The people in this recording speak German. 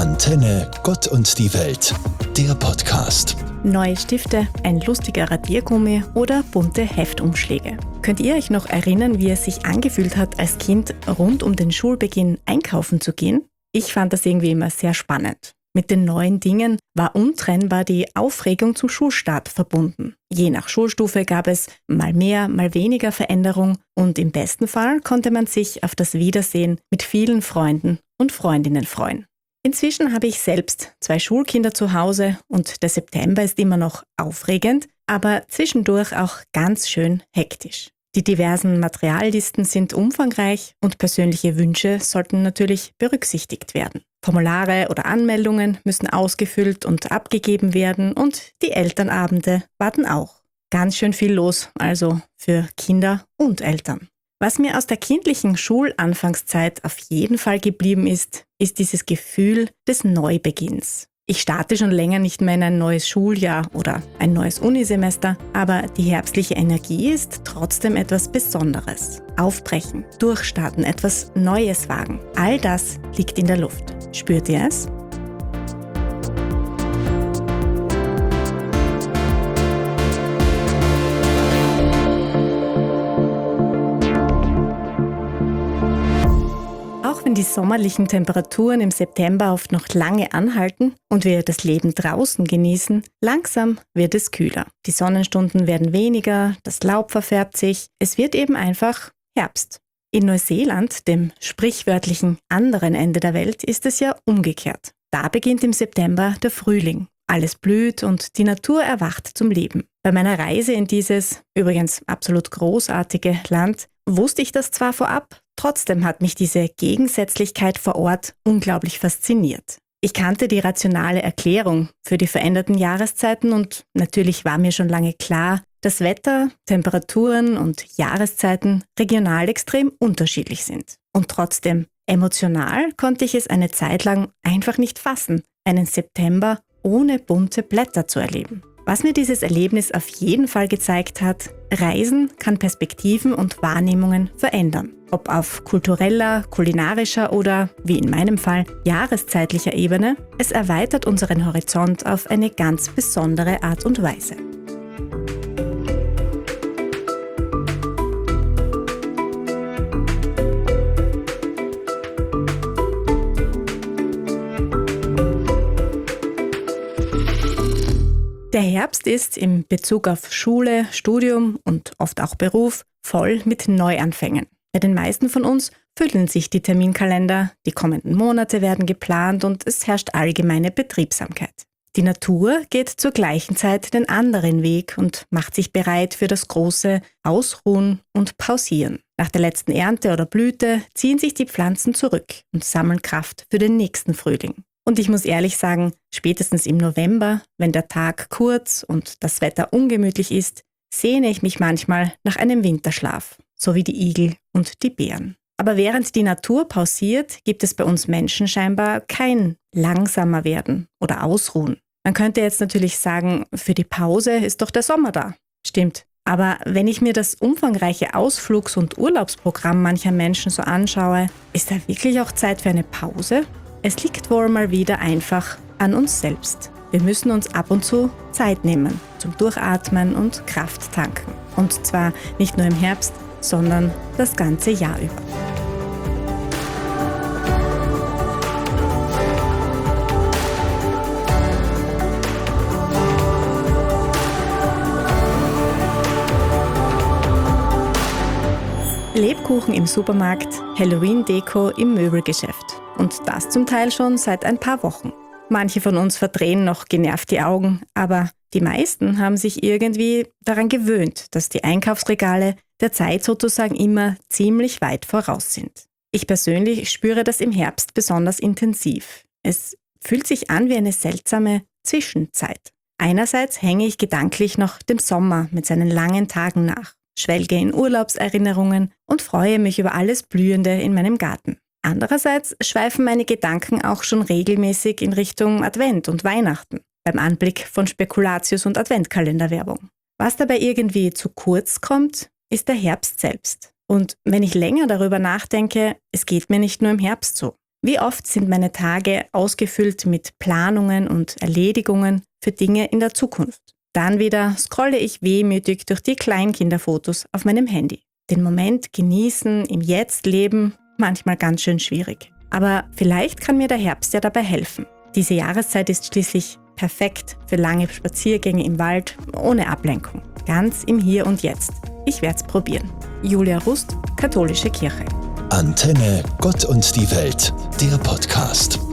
Antenne Gott und die Welt, der Podcast. Neue Stifte, ein lustiger Radiergummi oder bunte Heftumschläge. Könnt ihr euch noch erinnern, wie es sich angefühlt hat, als Kind rund um den Schulbeginn einkaufen zu gehen? Ich fand das irgendwie immer sehr spannend. Mit den neuen Dingen war untrennbar die Aufregung zum Schulstart verbunden. Je nach Schulstufe gab es mal mehr, mal weniger Veränderung und im besten Fall konnte man sich auf das Wiedersehen mit vielen Freunden und Freundinnen freuen. Inzwischen habe ich selbst 2 Schulkinder zu Hause und der September ist immer noch aufregend, aber zwischendurch auch ganz schön hektisch. Die diversen Materiallisten sind umfangreich und persönliche Wünsche sollten natürlich berücksichtigt werden. Formulare oder Anmeldungen müssen ausgefüllt und abgegeben werden und die Elternabende warten auch. Ganz schön viel los, also für Kinder und Eltern. Was mir aus der kindlichen Schulanfangszeit auf jeden Fall geblieben ist, ist dieses Gefühl des Neubeginns. Ich starte schon länger nicht mehr in ein neues Schuljahr oder ein neues Unisemester, aber die herbstliche Energie ist trotzdem etwas Besonderes. Aufbrechen, durchstarten, etwas Neues wagen, all das liegt in der Luft. Spürt ihr es? Auch wenn die sommerlichen Temperaturen im September oft noch lange anhalten und wir das Leben draußen genießen, langsam wird es kühler. Die Sonnenstunden werden weniger, das Laub verfärbt sich, es wird eben einfach Herbst. In Neuseeland, dem sprichwörtlichen anderen Ende der Welt, ist es ja umgekehrt. Da beginnt im September der Frühling. Alles blüht und die Natur erwacht zum Leben. Bei meiner Reise in dieses, übrigens absolut großartige Land, wusste ich das zwar vorab, trotzdem hat mich diese Gegensätzlichkeit vor Ort unglaublich fasziniert. Ich kannte die rationale Erklärung für die veränderten Jahreszeiten und natürlich war mir schon lange klar, dass Wetter, Temperaturen und Jahreszeiten regional extrem unterschiedlich sind. Und trotzdem, emotional konnte ich es eine Zeit lang einfach nicht fassen, einen September ohne bunte Blätter zu erleben. Was mir dieses Erlebnis auf jeden Fall gezeigt hat, Reisen kann Perspektiven und Wahrnehmungen verändern. Ob auf kultureller, kulinarischer oder, wie in meinem Fall, jahreszeitlicher Ebene, es erweitert unseren Horizont auf eine ganz besondere Art und Weise. Der Herbst ist in Bezug auf Schule, Studium und oft auch Beruf voll mit Neuanfängen. Bei den meisten von uns füllen sich die Terminkalender, die kommenden Monate werden geplant und es herrscht allgemeine Betriebsamkeit. Die Natur geht zur gleichen Zeit den anderen Weg und macht sich bereit für das große Ausruhen und Pausieren. Nach der letzten Ernte oder Blüte ziehen sich die Pflanzen zurück und sammeln Kraft für den nächsten Frühling. Und ich muss ehrlich sagen, spätestens im November, wenn der Tag kurz und das Wetter ungemütlich ist, sehne ich mich manchmal nach einem Winterschlaf, so wie die Igel und die Bären. Aber während die Natur pausiert, gibt es bei uns Menschen scheinbar kein langsamer werden oder Ausruhen. Man könnte jetzt natürlich sagen, für die Pause ist doch der Sommer da. Stimmt. Aber wenn ich mir das umfangreiche Ausflugs- und Urlaubsprogramm mancher Menschen so anschaue, ist da wirklich auch Zeit für eine Pause? Es liegt wohl mal wieder einfach an uns selbst. Wir müssen uns ab und zu Zeit nehmen zum Durchatmen und Kraft tanken. Und zwar nicht nur im Herbst, sondern das ganze Jahr über. Lebkuchen im Supermarkt, Halloween-Deko im Möbelgeschäft. Und das zum Teil schon seit ein paar Wochen. Manche von uns verdrehen noch genervt die Augen, aber die meisten haben sich irgendwie daran gewöhnt, dass die Einkaufsregale der Zeit sozusagen immer ziemlich weit voraus sind. Ich persönlich spüre das im Herbst besonders intensiv. Es fühlt sich an wie eine seltsame Zwischenzeit. Einerseits hänge ich gedanklich noch dem Sommer mit seinen langen Tagen nach, schwelge in Urlaubserinnerungen und freue mich über alles Blühende in meinem Garten. Andererseits schweifen meine Gedanken auch schon regelmäßig in Richtung Advent und Weihnachten, beim Anblick von Spekulatius- und Adventkalenderwerbung. Was dabei irgendwie zu kurz kommt, ist der Herbst selbst. Und wenn ich länger darüber nachdenke, es geht mir nicht nur im Herbst so. Wie oft sind meine Tage ausgefüllt mit Planungen und Erledigungen für Dinge in der Zukunft? Dann wieder scrolle ich wehmütig durch die Kleinkinderfotos auf meinem Handy. Den Moment genießen, im Jetzt leben, manchmal ganz schön schwierig. Aber vielleicht kann mir der Herbst ja dabei helfen. Diese Jahreszeit ist schließlich perfekt für lange Spaziergänge im Wald, ohne Ablenkung. Ganz im Hier und Jetzt. Ich werde es probieren. Julia Rust, Katholische Kirche. Antenne Gott und die Welt, der Podcast.